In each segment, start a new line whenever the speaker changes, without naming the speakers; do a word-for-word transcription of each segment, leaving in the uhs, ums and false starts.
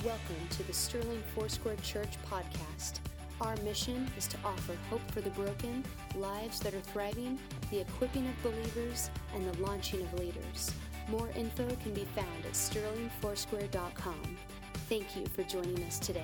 Welcome to the Sterling Foursquare Church podcast. Our mission is to offer hope for the broken, lives that are thriving, the equipping of believers, and the launching of leaders. More info can be found at sterling foursquare dot com. Thank you for joining us today.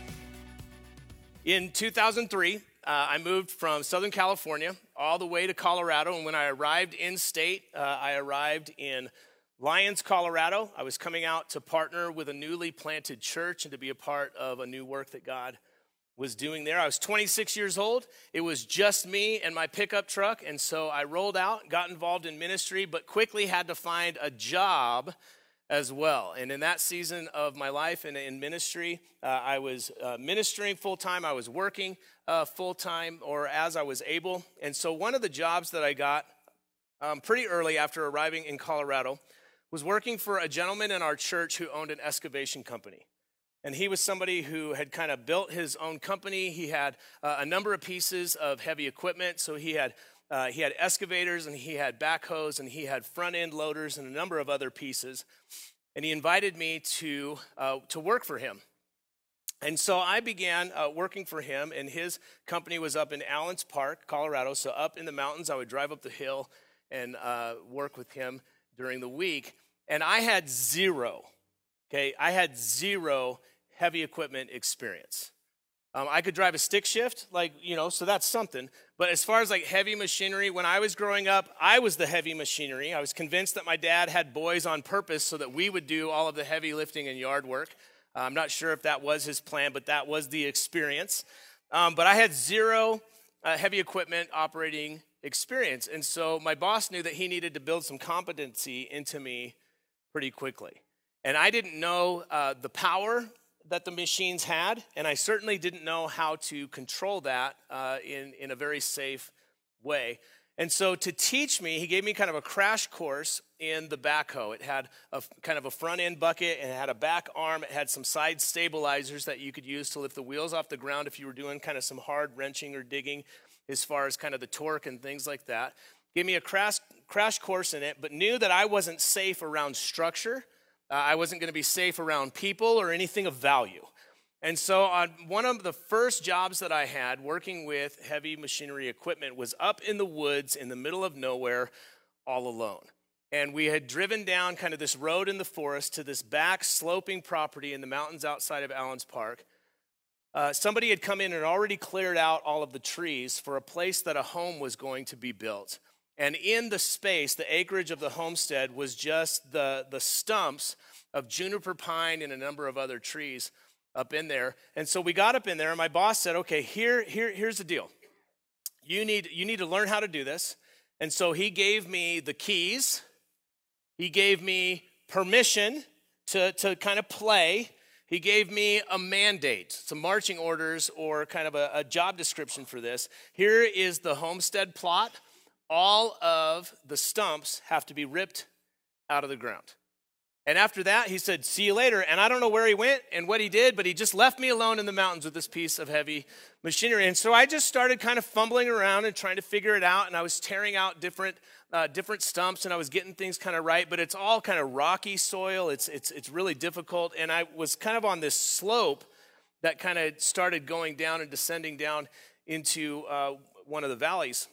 In two thousand three, uh, I moved from Southern California all the way to Colorado, and when I arrived in state, uh, I arrived in Lyons, Colorado. I was coming out to partner with a newly planted church and to be a part of a new work that God was doing there. I was twenty-six years old. It was just me and my pickup truck, and so I rolled out, got involved in ministry, but quickly had to find a job as well. And in that season of my life and in ministry, uh, I was uh, ministering full-time. I was working uh, full-time or as I was able. And so one of the jobs that I got um, pretty early after arriving in Colorado was working for a gentleman in our church who owned an excavation company. And he was somebody who had kind of built his own company. He had uh, a number of pieces of heavy equipment. So he had uh, he had excavators, and he had backhoes, and he had front-end loaders, and a number of other pieces. And he invited me to uh, to work for him. And so I began uh, working for him, and his company was up in Allens Park, Colorado. So up in the mountains, I would drive up the hill and uh, work with him during the week. And I had zero, okay, I had zero heavy equipment experience. Um, I could drive a stick shift, like, you know, so that's something. But as far as like heavy machinery, when I was growing up, I was the heavy machinery. I was convinced that my dad had boys on purpose so that we would do all of the heavy lifting and yard work. Uh, I'm not sure if that was his plan, but that was the experience. Um, but I had zero uh, heavy equipment operating experience. And so my boss knew that he needed to build some competency into me pretty quickly. And I didn't know uh, the power that the machines had, and I certainly didn't know how to control that uh, in, in a very safe way. And so to teach me, he gave me kind of a crash course in the backhoe. It had a kind of a front end bucket, and it had a back arm. It had some side stabilizers that you could use to lift the wheels off the ground if you were doing kind of some hard wrenching or digging as far as kind of the torque and things like that. Gave me a crash, crash course in it, but knew that I wasn't safe around structure. Uh, I wasn't going to be safe around people or anything of value. And so on one of the first jobs that I had working with heavy machinery equipment was up in the woods in the middle of nowhere all alone. And we had driven down kind of this road in the forest to this back sloping property in the mountains outside of Allens Park. Uh, somebody had come in and already cleared out all of the trees for a place that a home was going to be built. And in the space, the acreage of the homestead was just the, the stumps of juniper pine and a number of other trees up in there. And so we got up in there, and my boss said, okay, here, here, here's the deal. You need, you need to learn how to do this. And so he gave me the keys. He gave me permission to, to kind of play. He gave me a mandate, some marching orders or kind of a, a job description for this. Here is the homestead plot. All of the stumps have to be ripped out of the ground. And after that, he said, see you later. And I don't know where he went and what he did, but he just left me alone in the mountains with this piece of heavy machinery. And so I just started kind of fumbling around and trying to figure it out. And I was tearing out different uh, different stumps, and I was getting things kind of right. But it's all kind of rocky soil. It's, it's, it's really difficult. And I was kind of on this slope that kind of started going down and descending down into uh, one of the valleys.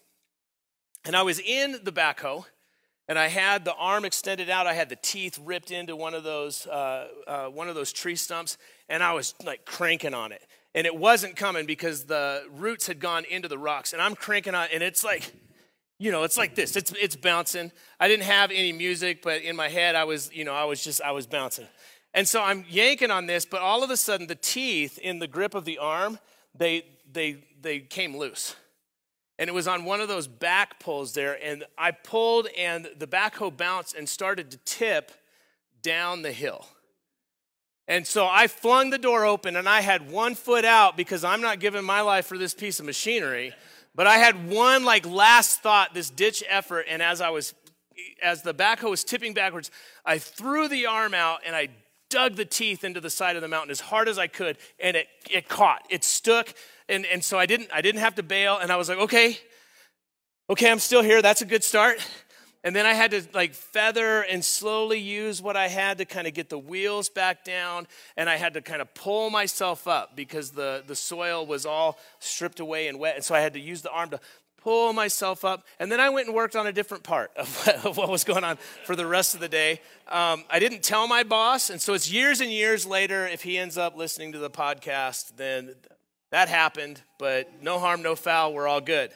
And I was in the backhoe, and I had the arm extended out. I had the teeth ripped into one of those uh, uh, one of those tree stumps, and I was like cranking on it. And it wasn't coming because the roots had gone into the rocks. And I'm cranking on, and it's like, you know, it's like this. It's it's bouncing. I didn't have any music, but in my head, I was, you know, I was just I was bouncing. And so I'm yanking on this, but all of a sudden, the teeth in the grip of the arm, they they they came loose. And it was on one of those back pulls there, and I pulled, and the backhoe bounced and started to tip down the hill. And so I flung the door open, and I had one foot out because I'm not giving my life for this piece of machinery. But I had one like last thought, this ditch effort, and as I was, as the backhoe was tipping backwards, I threw the arm out, and I dug the teeth into the side of the mountain as hard as I could, and it it caught, it stuck. And, and so I didn't I didn't have to bail, and I was like, okay, okay, I'm still here. That's a good start. And then I had to like feather and slowly use what I had to kind of get the wheels back down. And I had to kind of pull myself up because the, the soil was all stripped away and wet. And so I had to use the arm to pull myself up. And then I went and worked on a different part of what, of what was going on for the rest of the day. Um, I didn't tell my boss. And so it's years and years later, if he ends up listening to the podcast, then that happened. But no harm, no foul. We're all good.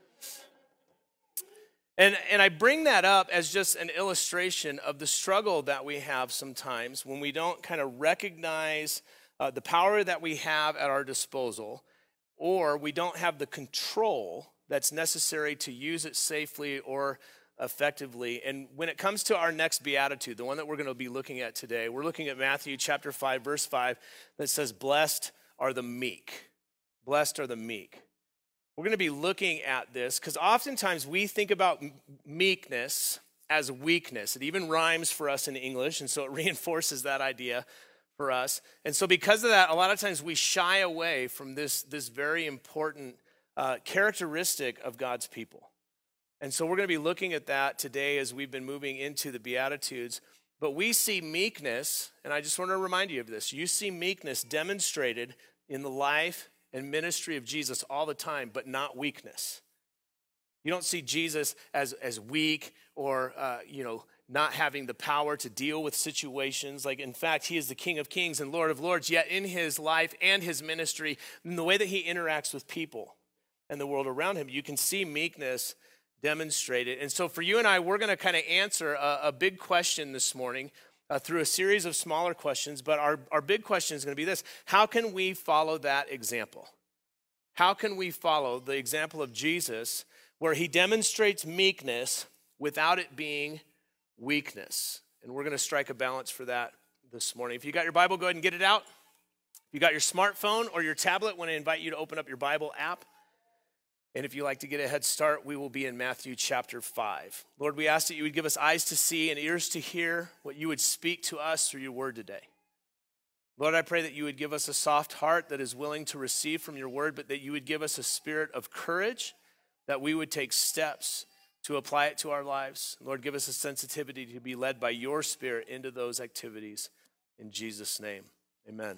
And and I bring that up as just an illustration of the struggle that we have sometimes when we don't kind of recognize uh, the power that we have at our disposal, or we don't have the control that's necessary to use it safely or effectively. And when it comes to our next beatitude, the one that we're going to be looking at today, we're looking at Matthew chapter five, verse five, that says, "Blessed are the meek." Blessed are the meek. We're going to be looking at this because oftentimes we think about meekness as weakness. It even rhymes for us in English, and so it reinforces that idea for us. And so because of that, a lot of times we shy away from this, this very important uh, characteristic of God's people. And so we're going to be looking at that today as we've been moving into the Beatitudes. But we see meekness, and I just want to remind you of this. You see meekness demonstrated in the life and ministry of Jesus all the time, but not weakness. You don't see Jesus as, as weak or, uh, you know, not having the power to deal with situations. Like, in fact, he is the King of Kings and Lord of Lords, yet in his life and his ministry, in the way that he interacts with people and the world around him, you can see meekness demonstrated. And so for you and I, we're going to kind of answer a, a big question this morning Uh, through a series of smaller questions, but our, our big question is going to be this: how can we follow that example? How can we follow the example of Jesus where he demonstrates meekness without it being weakness? And we're going to strike a balance for that this morning. If you got your Bible, go ahead and get it out. If you got your smartphone or your tablet, I want to invite you to open up your Bible app. And if you'd like to get a head start, we will be in Matthew chapter five. Lord, we ask that you would give us eyes to see and ears to hear what you would speak to us through your word today. Lord, I pray that you would give us a soft heart that is willing to receive from your word, but that you would give us a spirit of courage, that we would take steps to apply it to our lives. Lord, give us a sensitivity to be led by your spirit into those activities. In Jesus' name, amen.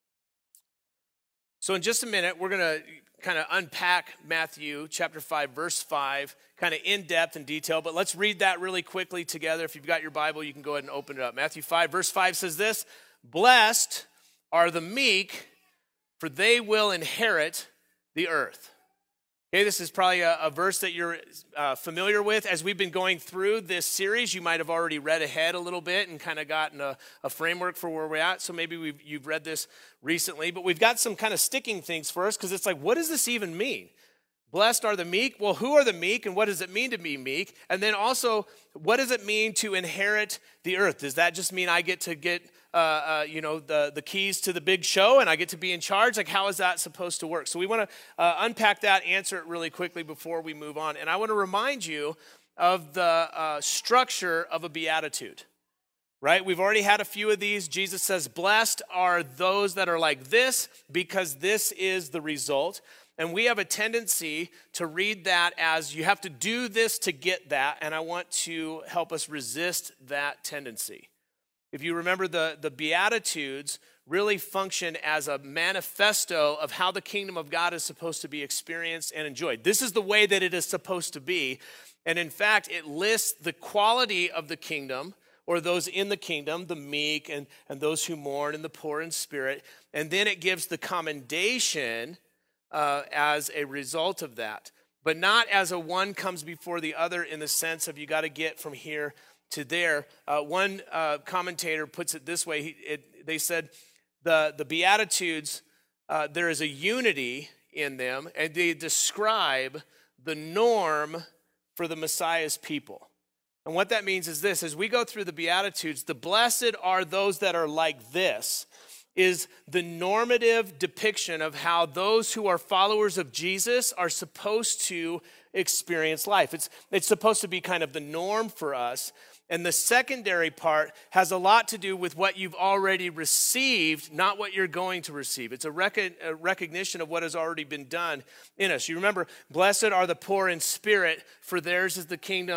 So in just a minute, we're going to kind of unpack Matthew chapter five, verse five, kind of in depth and detail, but let's read that really quickly together. If you've got your Bible, you can go ahead and open it up. Matthew five, verse five says this: "Blessed are the meek, for they will inherit the earth." Okay, this is probably a, a verse that you're uh, familiar with. As we've been going through this series, you might have already read ahead a little bit and kind of gotten a, a framework for where we're at. So maybe we've, you've read this recently, but we've got some kind of sticking things for us because it's like, what does this even mean? Blessed are the meek. Well, who are the meek and what does it mean to be meek? And then also, what does it mean to inherit the earth? Does that just mean I get to get Uh, uh, you know, the, the keys to the big show and I get to be in charge? Like, how is that supposed to work? So we want to uh, unpack that, answer it really quickly before we move on. And I want to remind you of the uh, structure of a beatitude, right? We've already had a few of these. Jesus says, blessed are those that are like this because this is the result. And we have a tendency to read that as you have to do this to get that. And I want to help us resist that tendency. If you remember, the, the Beatitudes really function as a manifesto of how the kingdom of God is supposed to be experienced and enjoyed. This is the way that it is supposed to be. And in fact, it lists the quality of the kingdom, or those in the kingdom, the meek and, and those who mourn and the poor in spirit. And then it gives the commendation uh, as a result of that. But not as a one comes before the other in the sense of you got to get from here to there. Uh, one uh, commentator puts it this way. He, it, they said the, the Beatitudes, uh, there is a unity in them, and they describe the norm for the Messiah's people. And what that means is this: as we go through the Beatitudes, the blessed are those that are like this is the normative depiction of how those who are followers of Jesus are supposed to experience life. It's, it's supposed to be kind of the norm for us. And the secondary part has a lot to do with what you've already received, not what you're going to receive. It's a, rec- a recognition of what has already been done in us. You remember, blessed are the poor in spirit, for theirs is the kingdom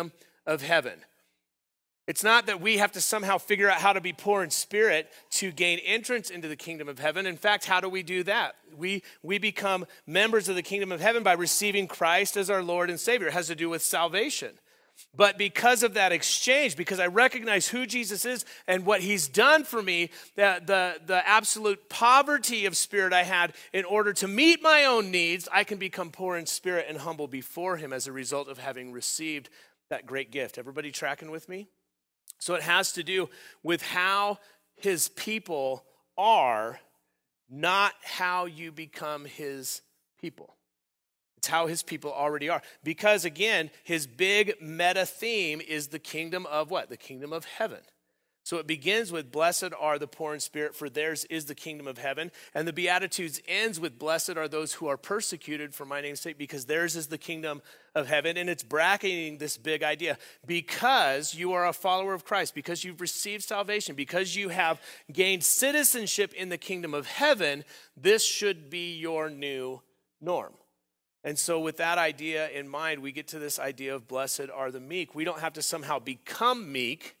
of heaven. It's not that we have to somehow figure out how to be poor in spirit to gain entrance into the kingdom of heaven. In fact, how do we do that? We, we become members of the kingdom of heaven by receiving Christ as our Lord and Savior. It has to do with salvation. But because of that exchange, because I recognize who Jesus is and what he's done for me, the, the, the absolute poverty of spirit I had in order to meet my own needs, I can become poor in spirit and humble before him as a result of having received that great gift. Everybody tracking with me? So it has to do with how his people are, not how you become his people. It's how his people already are. Because again, his big meta theme is the kingdom of what? The kingdom of heaven. So it begins with, blessed are the poor in spirit, for theirs is the kingdom of heaven. And the Beatitudes ends with, blessed are those who are persecuted for my name's sake, because theirs is the kingdom of heaven. And it's bracketing this big idea. Because you are a follower of Christ, because you've received salvation, because you have gained citizenship in the kingdom of heaven, this should be your new norm. And so with that idea in mind, we get to this idea of blessed are the meek. We don't have to somehow become meek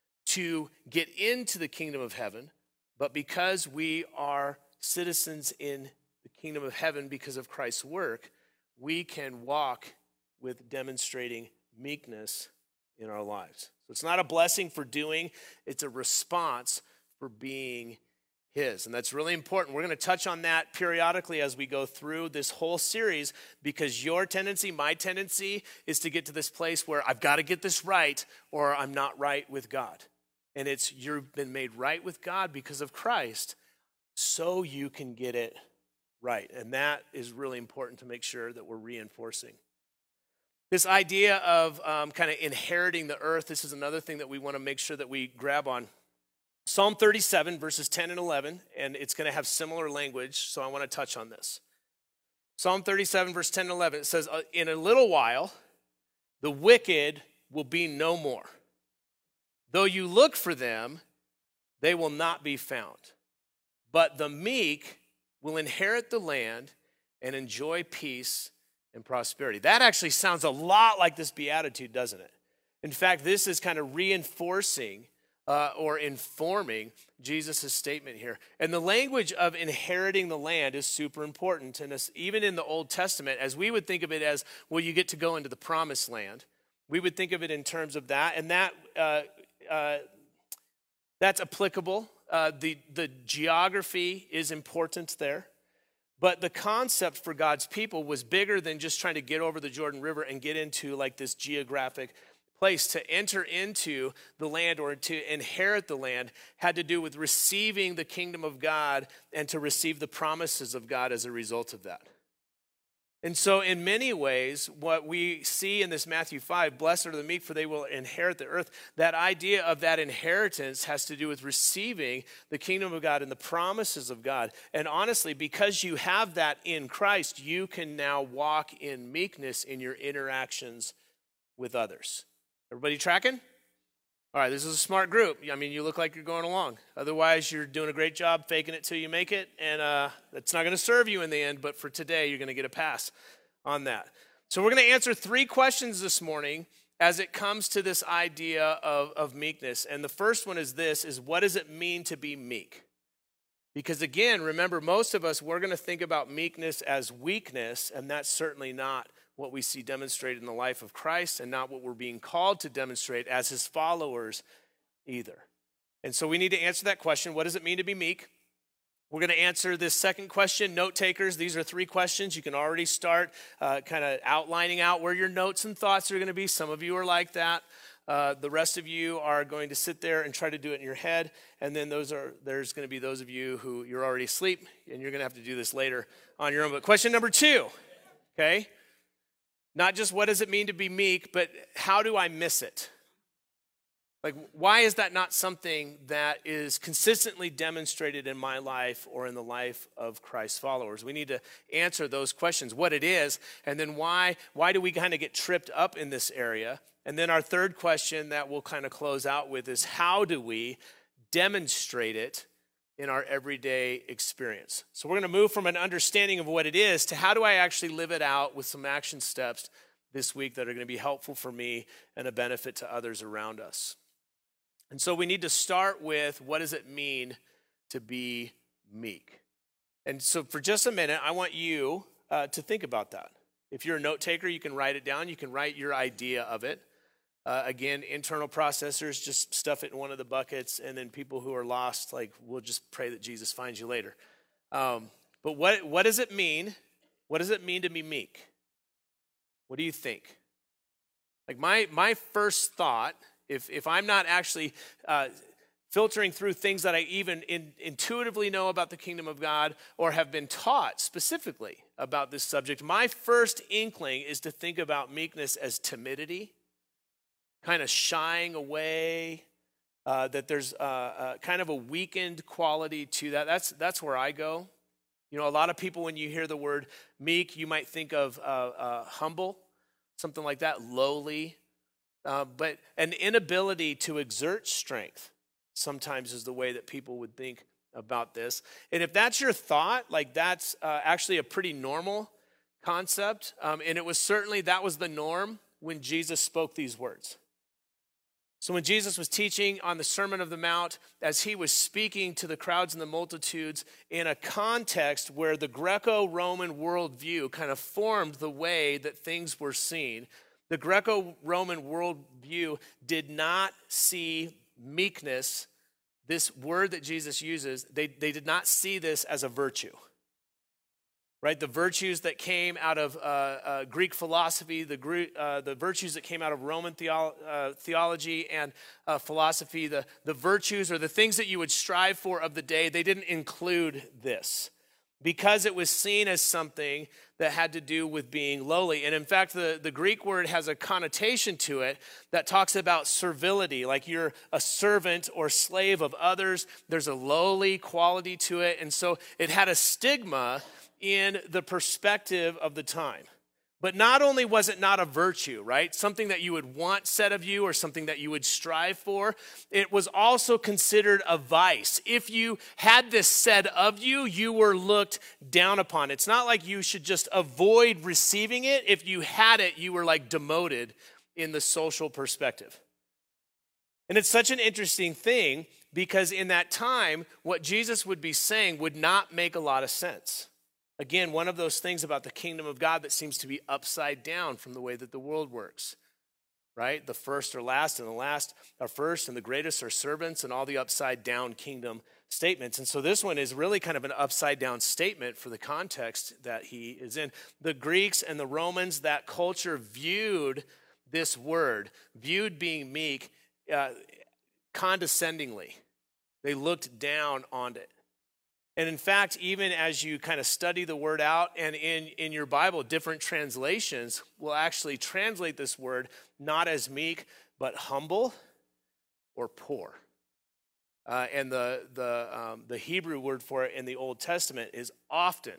to get into the kingdom of heaven, but because we are citizens in the kingdom of heaven because of Christ's work, we can walk with demonstrating meekness in our lives. So it's not a blessing for doing, it's a response for being his. And that's really important. We're going to touch on that periodically as we go through this whole series, because your tendency, my tendency, is to get to this place where I've got to get this right or I'm not right with God. And it's you've been made right with God because of Christ, so you can get it right. And that is really important to make sure that we're reinforcing. This idea of um, kind of inheriting the earth, this is another thing that we want to make sure that we grab on. Psalm thirty-seven, verses ten and eleven, and it's going to have similar language, so I want to touch on this. Psalm thirty-seven, verse ten and eleven, it says, in a little while, the wicked will be no more. Though you look for them, they will not be found. But the meek will inherit the land and enjoy peace and prosperity. That actually sounds a lot like this beatitude, doesn't it? In fact, this is kind of reinforcing uh, or informing Jesus' statement here. And the language of inheriting the land is super important. And even in the Old Testament, as we would think of it as, well, you get to go into the promised land. We would think of it in terms of that. And that uh, uh, that's applicable. Uh, the, the geography is important there. But the concept for God's people was bigger than just trying to get over the Jordan River and get into like this geographic place. To enter into the land or to inherit the land had to do with receiving the kingdom of God and to receive the promises of God as a result of that. And so in many ways, what we see in this Matthew five, blessed are the meek, for they will inherit the earth, that idea of that inheritance has to do with receiving the kingdom of God and the promises of God. And honestly, because you have that in Christ, you can now walk in meekness in your interactions with others. Everybody tracking? All right, this is a smart group. I mean, you look like you're going along. Otherwise, you're doing a great job faking it till you make it, and uh, that's not going to serve you in the end, but for today, you're going to get a pass on that. So we're going to answer three questions this morning as it comes to this idea of, of meekness. And the first one is this, is what does it mean to be meek? Because again, remember, most of us, we're going to think about meekness as weakness, and that's certainly not what we see demonstrated in the life of Christ and not what we're being called to demonstrate as his followers either. And so we need to answer that question. What does it mean to be meek? We're going to answer this second question. Note takers, these are three questions. You can already start uh, kind of outlining out where your notes and thoughts are going to be. Some of you are like that. Uh, the rest of you are going to sit there and try to do it in your head. And then those are there's going to be those of you who you're already asleep, and you're going to have to do this later on your own. But question number two, okay? Not just what does it mean to be meek, but how do I miss it? Like, why is that not something that is consistently demonstrated in my life or in the life of Christ's followers? We need to answer those questions, what it is, and then why, why do we kind of get tripped up in this area? And then our third question that we'll kind of close out with is, how do we demonstrate it in our everyday experience? So we're going to move from an understanding of what it is to how do I actually live it out with some action steps this week that are going to be helpful for me and a benefit to others around us. And so we need to start with, what does it mean to be meek? And so for just a minute, I want you uh, to think about that. If you're a note taker, you can write it down. You can write your idea of it. Uh, again, internal processors, just stuff it in one of the buckets. And then people who are lost, like, we'll just pray that Jesus finds you later. Um, but what what does it mean? What does it mean to be meek? What do you think? Like my my first thought, if if I'm not actually uh, filtering through things that I even in, intuitively know about the kingdom of God or have been taught specifically about this subject, my first inkling is to think about meekness as timidity, kind of shying away, uh, that there's uh, uh, kind of a weakened quality to that. That's that's where I go. You know, a lot of people, when you hear the word meek, you might think of uh, uh, humble, something like that, lowly, uh, but an inability to exert strength sometimes is the way that people would think about this. And if that's your thought, like that's uh, actually a pretty normal concept. Um, and it was certainly, that was the norm when Jesus spoke these words. So when Jesus was teaching on the Sermon of the Mount, as he was speaking to the crowds and the multitudes in a context where the Greco-Roman worldview kind of formed the way that things were seen, the Greco-Roman worldview did not see meekness, this word that Jesus uses, they, they did not see this as a virtue, right? The virtues that came out of uh, uh, Greek philosophy, the, uh, the virtues that came out of Roman theo- uh, theology and uh, philosophy, the, the virtues or the things that you would strive for of the day, they didn't include this because it was seen as something that had to do with being lowly. And in fact, the, the Greek word has a connotation to it that talks about servility, like you're a servant or slave of others. There's a lowly quality to it. And so it had a stigma in the perspective of the time. But not only was it not a virtue, right? Something that you would want said of you or something that you would strive for, it was also considered a vice. If you had this said of you, you were looked down upon. It's not like you should just avoid receiving it. If you had it, you were like demoted in the social perspective. And it's such an interesting thing because in that time, what Jesus would be saying would not make a lot of sense. Again, one of those things about the kingdom of God that seems to be upside down from the way that the world works, right? The first are last, and the last are first, and the greatest are servants, and all the upside down kingdom statements. And so this one is really kind of an upside down statement for the context that he is in. The Greeks and the Romans, that culture viewed this word, viewed being meek uh, condescendingly. They looked down on it. And in fact, even as you kind of study the word out, and in, in your Bible, different translations will actually translate this word not as meek, but humble or poor. Uh, and the, the, um, the Hebrew word for it in the Old Testament is often,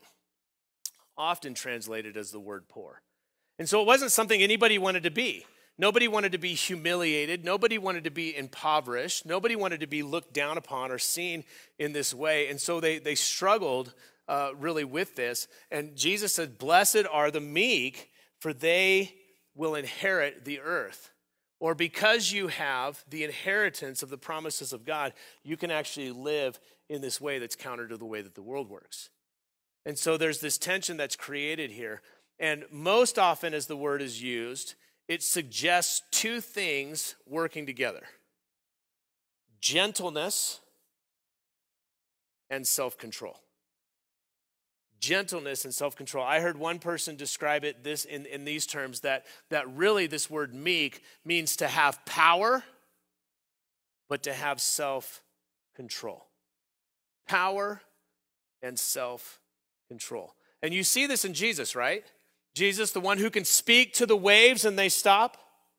often translated as the word poor. And so it wasn't something anybody wanted to be. Nobody wanted to be humiliated. Nobody wanted to be impoverished. Nobody wanted to be looked down upon or seen in this way. And so they, they struggled uh, really with this. And Jesus said, "Blessed are the meek, for they will inherit the earth." Or because you have the inheritance of the promises of God, you can actually live in this way that's counter to the way that the world works. And so there's this tension that's created here. And most often as the word is used, it suggests two things working together: gentleness and self-control. Gentleness and self-control. I heard one person describe it this in, in these terms, that, that really this word meek means to have power, but to have self-control. Power and self-control. And you see this in Jesus, right? Jesus, the one who can speak to the waves and they stop.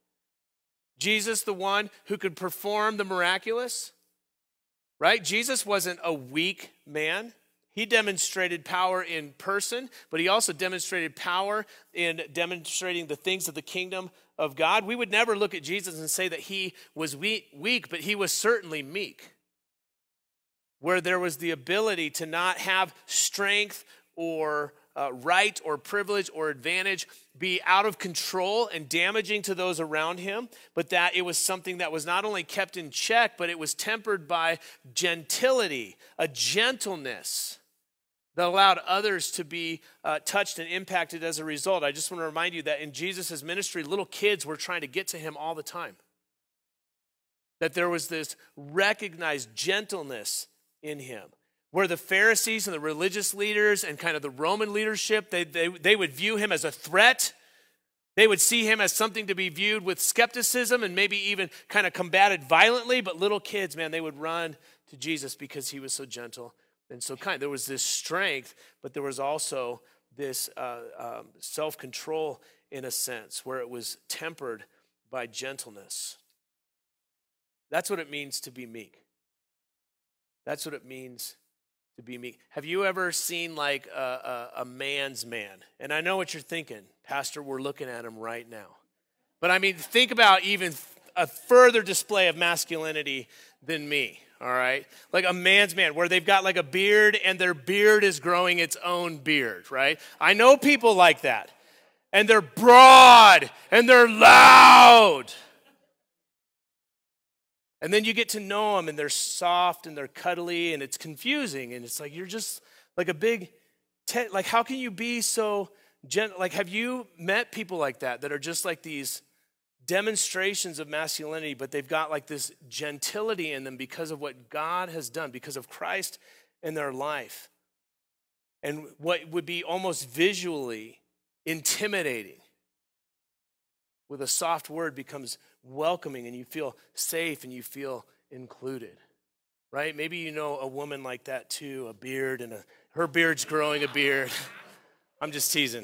Jesus, the one who could perform the miraculous, right? Jesus wasn't a weak man. He demonstrated power in person, but he also demonstrated power in demonstrating the things of the kingdom of God. We would never look at Jesus and say that he was weak, but he was certainly meek, where there was the ability to not have strength or uh, right or privilege or advantage be out of control and damaging to those around him, but that it was something that was not only kept in check, but it was tempered by gentility, a gentleness that allowed others to be uh, touched and impacted as a result. I just want to remind you that in Jesus' ministry, little kids were trying to get to him all the time. That there was this recognized gentleness in him. Where the Pharisees and the religious leaders and kind of the Roman leadership, they, they, they would view him as a threat. They would see him as something to be viewed with skepticism and maybe even kind of combated violently. But little kids, man, they would run to Jesus because he was so gentle and so kind. There was this strength, but there was also this uh, um, self-control in a sense where it was tempered by gentleness. That's what it means to be meek. That's what it means to be meek. Have you ever seen like a, a, a man's man? And I know what you're thinking. Pastor, we're looking at him right now. But I mean, think about even a further display of masculinity than me, all right? Like a man's man, where they've got like a beard and their beard is growing its own beard, right? I know people like that. And they're broad and they're loud. And then you get to know them, and they're soft, and they're cuddly, and it's confusing. And it's like, you're just like a big, te- like, how can you be so gentle? Like, have you met people like that, that are just like these demonstrations of masculinity, but they've got like this gentility in them because of what God has done, because of Christ in their life? And what would be almost visually intimidating with a soft word becomes welcoming, and you feel safe and you feel included, right? Maybe you know a woman like that too, a beard and a, her beard's growing a beard. I'm just teasing.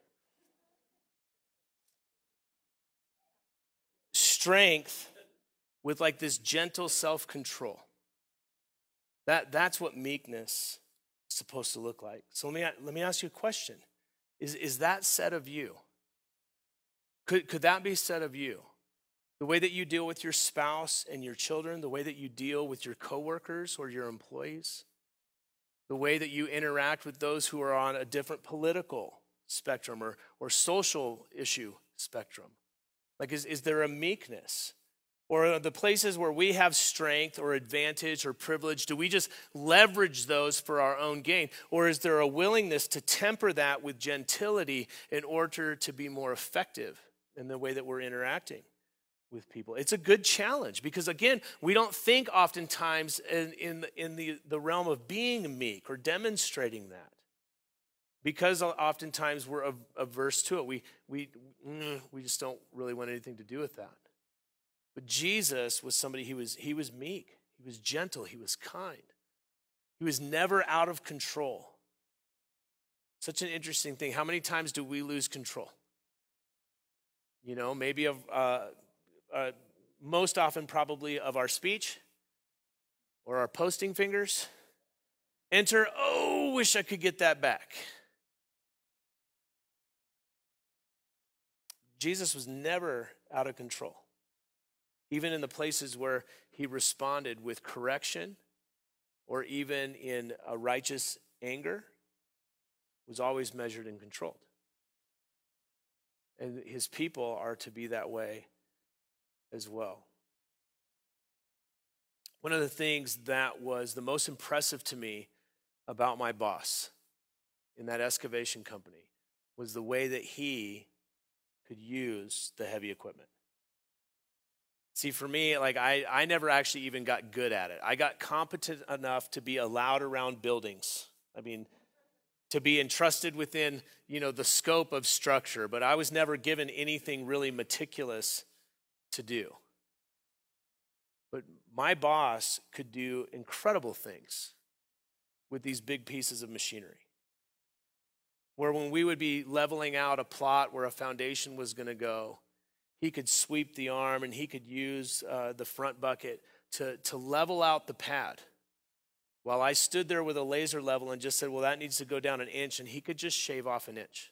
Strength with like this gentle self-control. That, that's what meekness is supposed to look like. So let me, let me ask you a question. Is, is that said of you? Could, could that be said of you? The way that you deal with your spouse and your children, the way that you deal with your coworkers or your employees, the way that you interact with those who are on a different political spectrum or, or social issue spectrum. Like, is, is there a meekness? Or are the places where we have strength or advantage or privilege, do we just leverage those for our own gain? Or is there a willingness to temper that with gentility in order to be more effective in the way that we're interacting with people? It's a good challenge because, again, we don't think oftentimes in, in, in the, the realm of being meek or demonstrating that. Because oftentimes we're averse to it. We, we, we just don't really want anything to do with that. But Jesus was somebody, he was, he was meek. He was gentle. He was kind. He was never out of control. Such an interesting thing. How many times do we lose control? You know, maybe of uh, uh, most often probably of our speech or our posting fingers. Enter, oh, wish I could get that back. Jesus was never out of control. Even in the places where he responded with correction or even in a righteous anger, was always measured and controlled. And his people are to be that way as well. One of the things that was the most impressive to me about my boss in that excavation company was the way that he could use the heavy equipment. See, for me, like I, I never actually even got good at it. I got competent enough to be allowed around buildings. I mean, to be entrusted within, you know, the scope of structure, but I was never given anything really meticulous to do. But my boss could do incredible things with these big pieces of machinery. Where when we would be leveling out a plot where a foundation was going to go, he could sweep the arm and he could use uh, the front bucket to, to level out the pad. While I stood there with a laser level and just said, well, that needs to go down an inch, and he could just shave off an inch.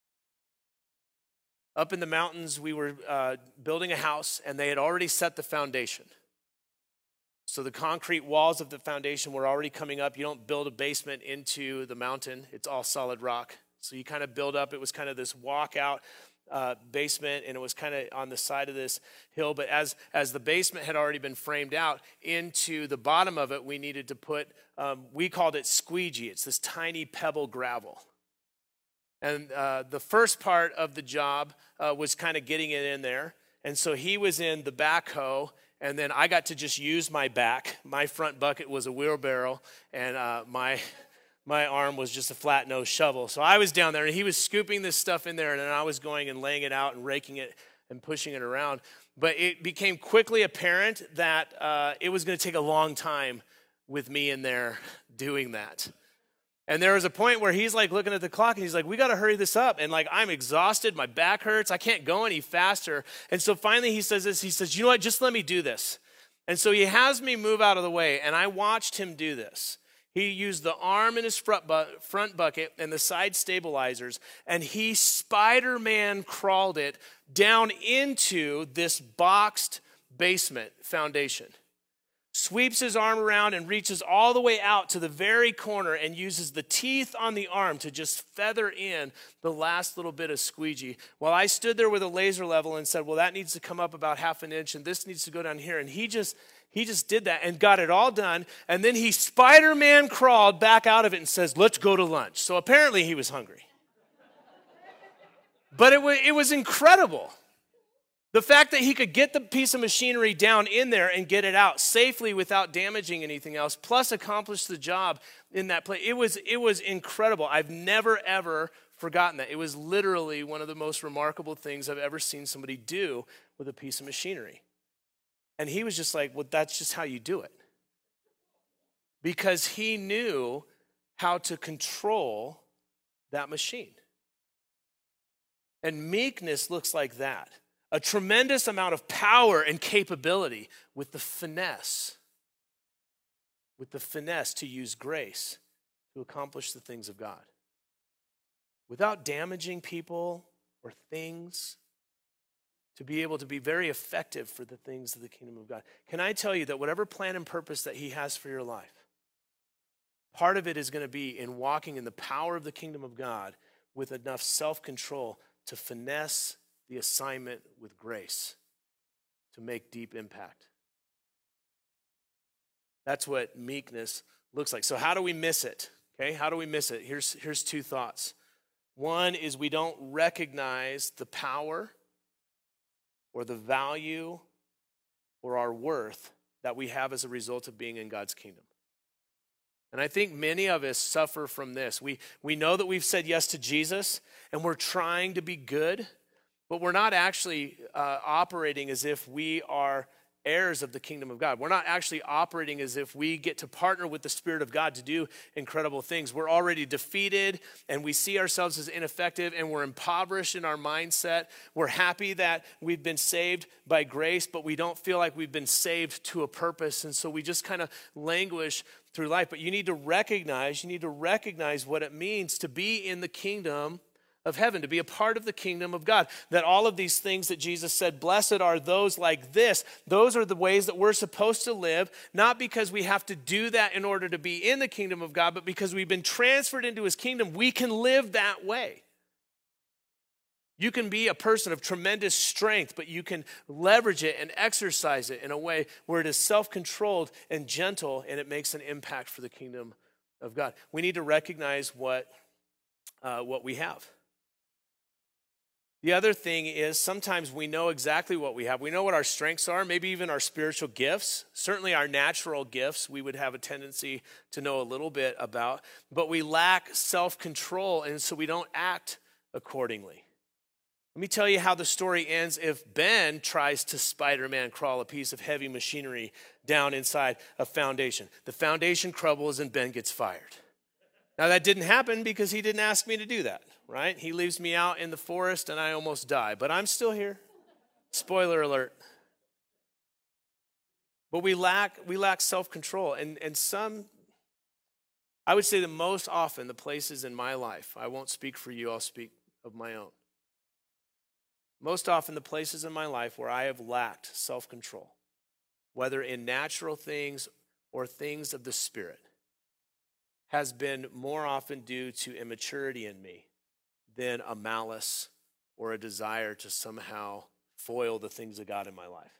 Up in the mountains, we were uh, building a house, and they had already set the foundation. So the concrete walls of the foundation were already coming up. You don't build a basement into the mountain. It's all solid rock. So you kind of build up. It was kind of this walkout uh, basement, and it was kind of on the side of this hill. But as as the basement had already been framed out, into the bottom of it, we needed to put, um, we called it squeegee. It's this tiny pebble gravel. And uh, the first part of the job uh, was kind of getting it in there. And so he was in the backhoe, and then I got to just use my back. My front bucket was a wheelbarrow, and uh, my my arm was just a flat-nosed shovel. So I was down there, and he was scooping this stuff in there, and then I was going and laying it out and raking it and pushing it around. But it became quickly apparent that uh, it was going to take a long time with me in there doing that. And there was a point where he's like looking at the clock and he's like, we got to hurry this up. And like, I'm exhausted. My back hurts. I can't go any faster. And so finally he says this, he says, you know what, just let me do this. And so he has me move out of the way, and I watched him do this. He used the arm in his front, bu- front bucket and the side stabilizers, and he Spider-Man crawled it down into this boxed basement foundation. Sweeps his arm around and reaches all the way out to the very corner and uses the teeth on the arm to just feather in the last little bit of squeegee. While I stood there with a laser level and said, well, that needs to come up about half an inch and this needs to go down here. And he just he just did that and got it all done. And then he Spider-Man crawled back out of it and says, let's go to lunch. So apparently he was hungry. But it was, it was incredible. The fact that he could get the piece of machinery down in there and get it out safely without damaging anything else, plus accomplish the job in that place, it was, it was incredible. I've never, ever forgotten that. It was literally one of the most remarkable things I've ever seen somebody do with a piece of machinery. And he was just like, well, that's just how you do it. Because he knew how to control that machine. And meekness looks like that. A tremendous amount of power and capability with the finesse, with the finesse to use grace to accomplish the things of God. Without damaging people or things, to be able to be very effective for the things of the kingdom of God. Can I tell you that whatever plan and purpose that he has for your life, part of it is going to be in walking in the power of the kingdom of God with enough self-control to finesse the assignment with grace to make deep impact. That's what meekness looks like. So how do we miss it? Okay, how do we miss it? Here's, here's two thoughts. One is we don't recognize the power or the value or our worth that we have as a result of being in God's kingdom. And I think many of us suffer from this. We, we know that we've said yes to Jesus and we're trying to be good, but we're not actually uh, operating as if we are heirs of the kingdom of God. We're not actually operating as if we get to partner with the Spirit of God to do incredible things. We're already defeated, and we see ourselves as ineffective, and we're impoverished in our mindset. We're happy that we've been saved by grace, but we don't feel like we've been saved to a purpose, and so we just kind of languish through life. But you need to recognize, you need to recognize what it means to be in the kingdom of heaven, to be a part of the kingdom of God. That all of these things that Jesus said, blessed are those like this, those are the ways that we're supposed to live, not because we have to do that in order to be in the kingdom of God, but because we've been transferred into his kingdom, we can live that way. You can be a person of tremendous strength, but you can leverage it and exercise it in a way where it is self-controlled and gentle, and it makes an impact for the kingdom of God. We need to recognize what, uh, what we have. The other thing is sometimes we know exactly what we have. We know what our strengths are, maybe even our spiritual gifts. Certainly our natural gifts we would have a tendency to know a little bit about, but we lack self-control, and so we don't act accordingly. Let me tell you how the story ends if Ben tries to Spider-Man crawl a piece of heavy machinery down inside a foundation. The foundation crumbles and Ben gets fired. Now that didn't happen because he didn't ask me to do that, right? He leaves me out in the forest and I almost die, but I'm still here. Spoiler alert. But we lack we lack self-control, and, and some, I would say that most often the places in my life, I won't speak for you, I'll speak of my own. Most often the places in my life where I have lacked self-control, whether in natural things or things of the Spirit, has been more often due to immaturity in me than a malice or a desire to somehow foil the things of God in my life.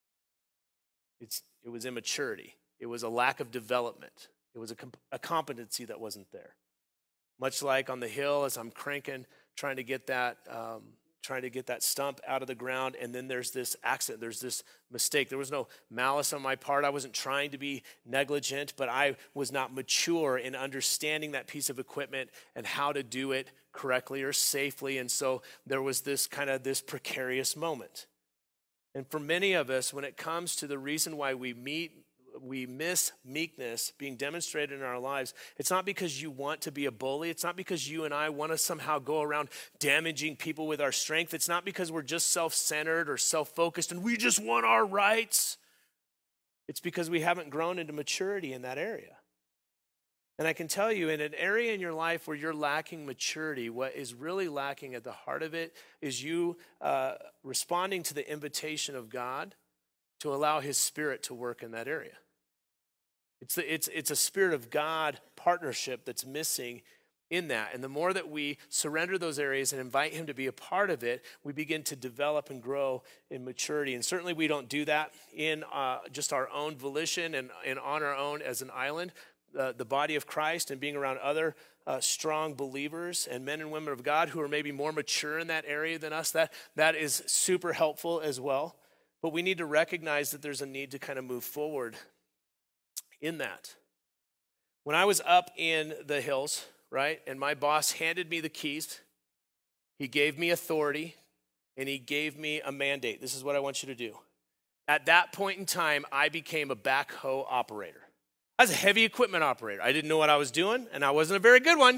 It's, it was immaturity. It was a lack of development. It was a, comp- a competency that wasn't there. Much like on the hill as I'm cranking, trying to get that um, trying to get that stump out of the ground, and then there's this accident, there's this mistake. There was no malice on my part. I wasn't trying to be negligent, but I was not mature in understanding that piece of equipment and how to do it correctly or safely, and so there was this kind of this precarious moment. And for many of us, when it comes to the reason why we meet we miss meekness being demonstrated in our lives, it's not because you want to be a bully. It's not because you and I want to somehow go around damaging people with our strength. It's not because we're just self-centered or self-focused and we just want our rights. It's because we haven't grown into maturity in that area. And I can tell you, in an area in your life where you're lacking maturity, what is really lacking at the heart of it is you uh, responding to the invitation of God to allow his Spirit to work in that area. It's, the, it's, it's a Spirit of God partnership that's missing in that. And the more that we surrender those areas and invite him to be a part of it, we begin to develop and grow in maturity. And certainly we don't do that in uh, just our own volition and, and on our own as an island. Uh, the body of Christ and being around other uh, strong believers and men and women of God who are maybe more mature in that area than us, that, that is super helpful as well. But we need to recognize that there's a need to kind of move forward in that. When I was up in the hills, right, and my boss handed me the keys, he gave me authority, and he gave me a mandate. This is what I want you to do. At that point in time, I became a backhoe operator. I was a heavy equipment operator. I didn't know what I was doing, and I wasn't a very good one.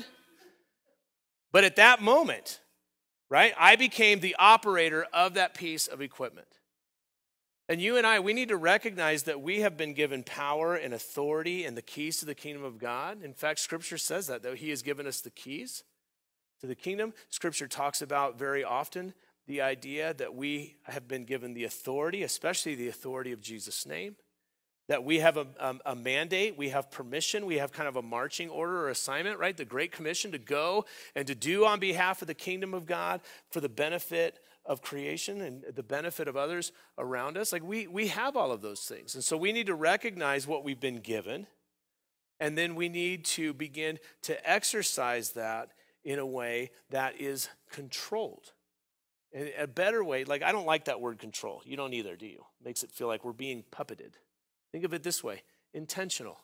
But at that moment, right, I became the operator of that piece of equipment. And you and I, we need to recognize that we have been given power and authority and the keys to the kingdom of God. In fact, Scripture says that, that he has given us the keys to the kingdom. Scripture talks about very often the idea that we have been given the authority, especially the authority of Jesus' name, that we have a, a, a mandate, we have permission, we have kind of a marching order or assignment, right? The Great Commission to go and to do on behalf of the kingdom of God for the benefit of creation and the benefit of others around us. Like we we have all of those things. And so we need to recognize what we've been given, and then we need to begin to exercise that in a way that is controlled. In a better way, like I don't like that word control. You don't either, do you? It makes it feel like we're being puppeted. Think of it this way, intentional.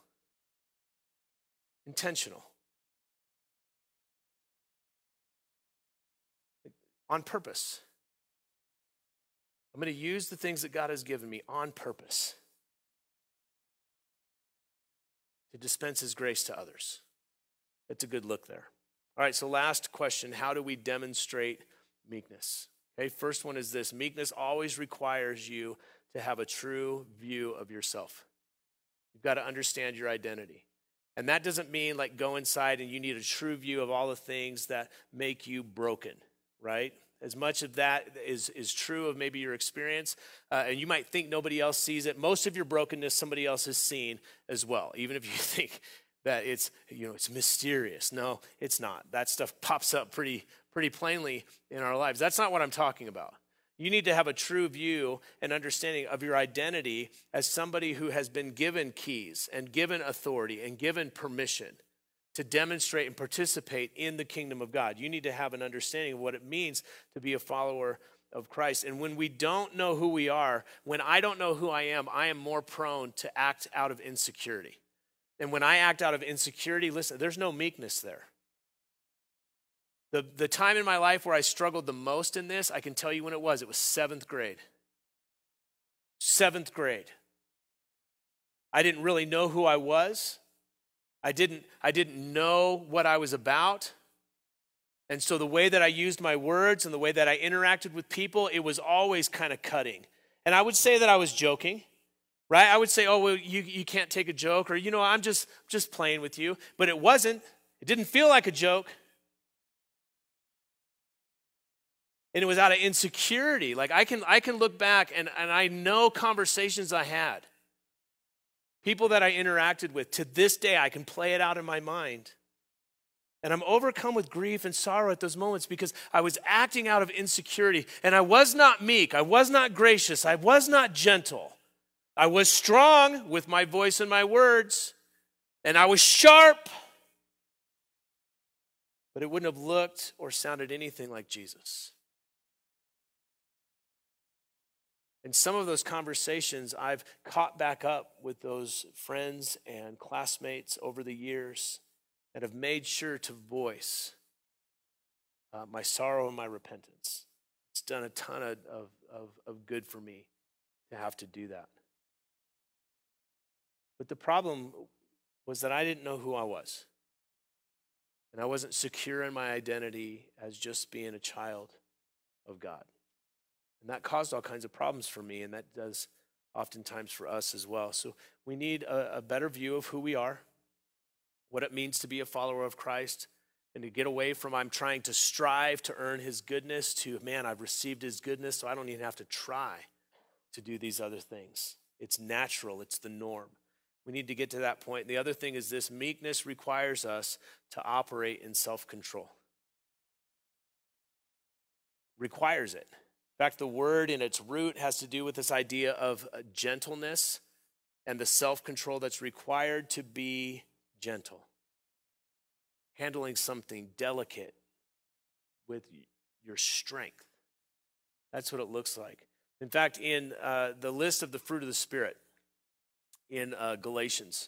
Intentional. On purpose. I'm going to use the things that God has given me on purpose to dispense his grace to others. That's a good look there. All right, so last question, how do we demonstrate meekness? Okay, first one is this, meekness always requires you to have a true view of yourself. You've got to understand your identity. And that doesn't mean like go inside and you need a true view of all the things that make you broken, right? As much of that is, is true of maybe your experience, uh, and you might think nobody else sees it. Most of your brokenness somebody else has seen as well, even if you think that it's, you know, it's mysterious. No, it's not. That stuff pops up pretty, pretty plainly in our lives. That's not what I'm talking about. You need to have a true view and understanding of your identity as somebody who has been given keys and given authority and given permission to demonstrate and participate in the kingdom of God. You need to have an understanding of what it means to be a follower of Christ. And when we don't know who we are, when I don't know who I am, I am more prone to act out of insecurity. And when I act out of insecurity, listen, there's no meekness there. The, the time in my life where I struggled the most in this, I can tell you when it was. It was seventh grade. Seventh grade. I didn't really know who I was. I didn't, I didn't know what I was about. And so the way that I used my words and the way that I interacted with people, it was always kind of cutting. And I would say that I was joking, right? I would say, oh, well, you, you can't take a joke, or, you know, I'm just, just playing with you. But it wasn't. It didn't feel like a joke. And it was out of insecurity. Like I can, I can look back and, and I know conversations I had. People that I interacted with, to this day, I can play it out in my mind. And I'm overcome with grief and sorrow at those moments because I was acting out of insecurity. And I was not meek. I was not gracious. I was not gentle. I was strong with my voice and my words. And I was sharp. But it wouldn't have looked or sounded anything like Jesus. And some of those conversations I've caught back up with those friends and classmates over the years and have made sure to voice uh, my sorrow and my repentance. It's done a ton of, of, of good for me to have to do that. But the problem was that I didn't know who I was. And I wasn't secure in my identity as just being a child of God. And that caused all kinds of problems for me, and that does oftentimes for us as well. So we need a, a better view of who we are, what it means to be a follower of Christ, and to get away from I'm trying to strive to earn his goodness to, man, I've received his goodness, so I don't even have to try to do these other things. It's natural. It's the norm. We need to get to that point. The other thing is this: meekness requires us to operate in self-control. Requires it. In fact, the word in its root has to do with this idea of gentleness and the self-control that's required to be gentle. Handling something delicate with your strength. That's what it looks like. In fact, in uh, the list of the fruit of the Spirit in uh, Galatians,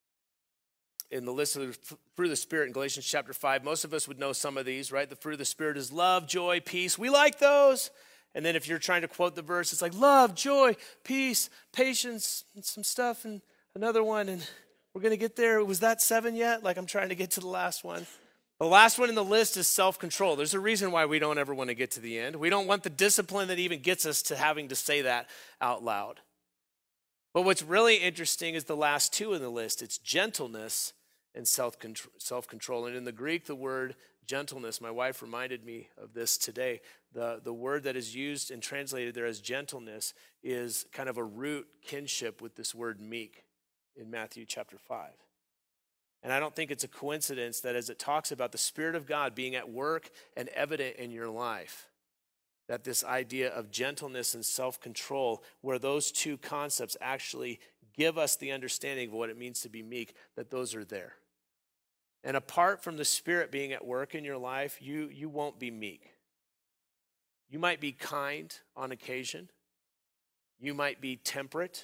in the list of the fruit of the Spirit in Galatians chapter five, most of us would know some of these, right? The fruit of the Spirit is love, joy, peace. We like those. And then if you're trying to quote the verse, it's like love, joy, peace, patience, and some stuff, and another one, and we're going to get there. Was that seven yet? Like I'm trying to get to the last one. The last one in the list is self-control. There's a reason why we don't ever want to get to the end. We don't want the discipline that even gets us to having to say that out loud. But what's really interesting is the last two in the list. It's gentleness and self-control. And in the Greek, the word gentleness, my wife reminded me of this today. The, the word that is used and translated there as gentleness is kind of a root kinship with this word meek in Matthew chapter five. And I don't think it's a coincidence that as it talks about the Spirit of God being at work and evident in your life, that this idea of gentleness and self-control, where those two concepts actually give us the understanding of what it means to be meek, that those are there. And apart from the Spirit being at work in your life, you, you won't be meek. You might be kind on occasion. You might be temperate.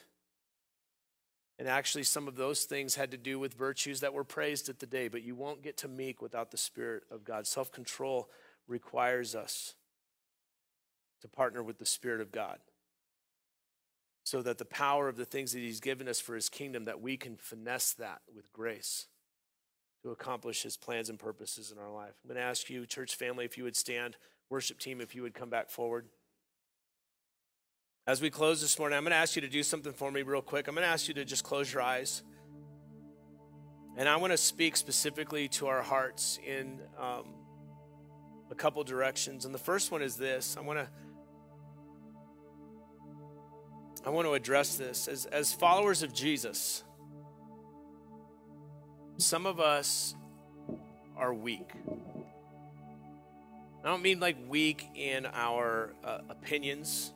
And actually, some of those things had to do with virtues that were praised at the day, but you won't get to meek without the Spirit of God. Self-control requires us to partner with the Spirit of God so that the power of the things that he's given us for his kingdom, that we can finesse that with grace to accomplish his plans and purposes in our life. I'm going to ask you, church family, if you would stand, worship team, if you would come back forward. As we close this morning, I'm going to ask you to do something for me real quick. I'm going to ask you to just close your eyes. And I want to speak specifically to our hearts in um, a couple directions. And the first one is this. I want to I want to address this. As, as followers of Jesus, some of us are weak. I don't mean like weak in our uh, opinions,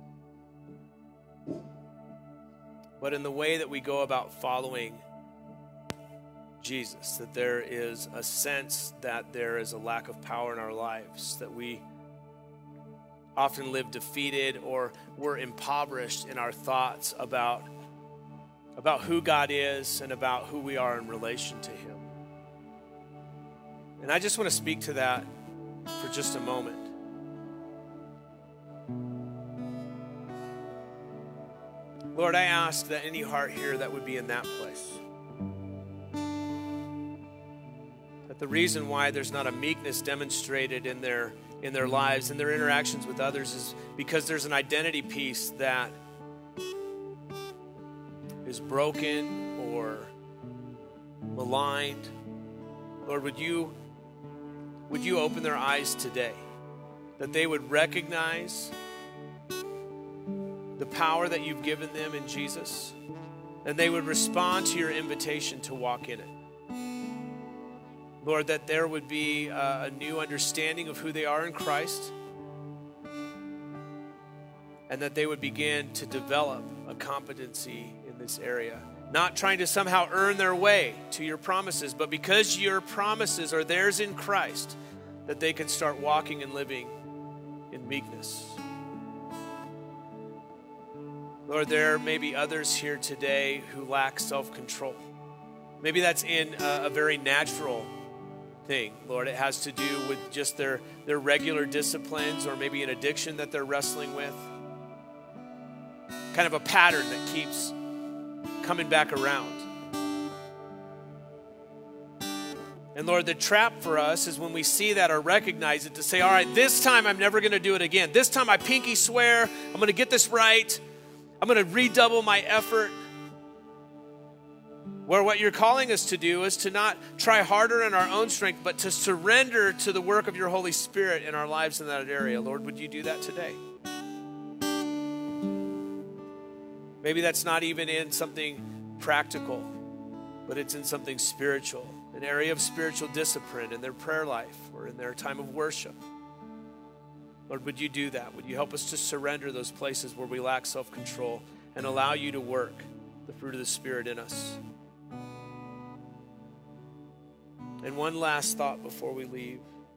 but in the way that we go about following Jesus, that there is a sense that there is a lack of power in our lives, that we often live defeated or we're impoverished in our thoughts about, about who God is and about who we are in relation to him. And I just want to speak to that for just a moment. Lord, I ask that any heart here that would be in that place, that the reason why there's not a meekness demonstrated in their in their lives and their interactions with others is because there's an identity piece that is broken or maligned. Lord, would you would you open their eyes today, that they would recognize the power that you've given them in Jesus, and they would respond to your invitation to walk in it. Lord, that there would be a new understanding of who they are in Christ, and that they would begin to develop a competency in this area. Not trying to somehow earn their way to your promises, but because your promises are theirs in Christ, that they can start walking and living in meekness. Lord, there may be others here today who lack self-control. Maybe that's in a, a very natural thing, Lord. It has to do with just their, their regular disciplines, or maybe an addiction that they're wrestling with. Kind of a pattern that keeps coming back around. And Lord, the trap for us is when we see that or recognize it, to say, all right, this time I'm never going to do it again. This time I pinky swear I'm going to get this right. I'm going to redouble my effort. Where what you're calling us to do is to not try harder in our own strength, but to surrender to the work of your Holy Spirit in our lives in that area. Lord, would you do that today? Maybe that's not even in something practical, but it's in something spiritual, an area of spiritual discipline in their prayer life or in their time of worship. Lord, would you do that? Would you help us to surrender those places where we lack self-control and allow you to work the fruit of the Spirit in us? And one last thought before we leave.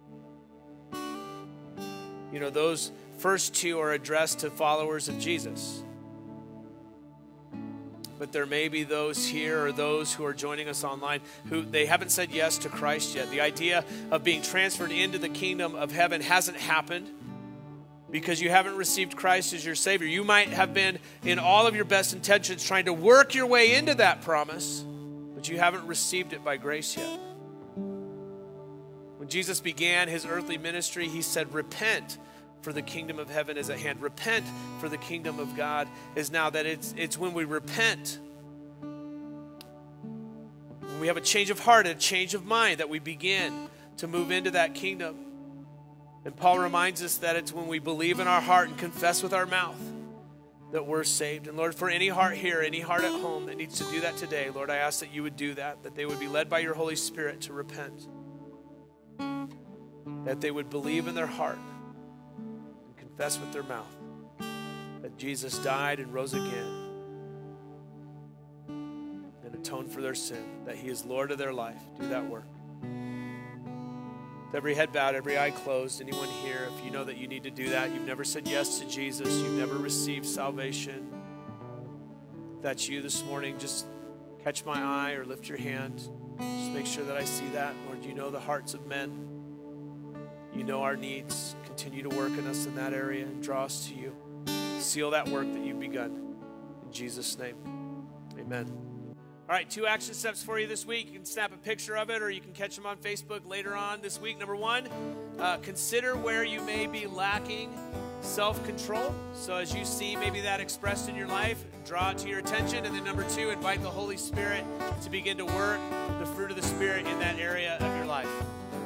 You know, those first two are addressed to followers of Jesus. But there may be those here or those who are joining us online who they haven't said yes to Christ yet. The idea of being transferred into the kingdom of heaven hasn't happened because you haven't received Christ as your Savior. You might have been in all of your best intentions trying to work your way into that promise, but you haven't received it by grace yet. When Jesus began his earthly ministry, he said, repent, for the kingdom of heaven is at hand. Repent, for the kingdom of God is now. That it's, it's when we repent, when we have a change of heart, a change of mind, that we begin to move into that kingdom. And Paul reminds us that it's when we believe in our heart and confess with our mouth that we're saved. And Lord, for any heart here, any heart at home that needs to do that today, Lord, I ask that you would do that, that they would be led by your Holy Spirit to repent, that they would believe in their heart and confess with their mouth that Jesus died and rose again and atoned for their sin, that he is Lord of their life. Do that work. With every head bowed, every eye closed, anyone here, if you know that you need to do that, you've never said yes to Jesus, you've never received salvation, if that's you this morning, just catch my eye or lift your hand. Just make sure that I see that. Lord, you know the hearts of men. You know our needs. Continue to work in us in that area and draw us to you. Seal that work that you've begun. In Jesus' name, amen. All right, two action steps for you this week. You can snap a picture of it or you can catch them on Facebook later on this week. Number one, uh, consider where you may be lacking self-control. So as you see maybe that expressed in your life, draw it to your attention. And then number two, invite the Holy Spirit to begin to work the fruit of the Spirit in that area of your life.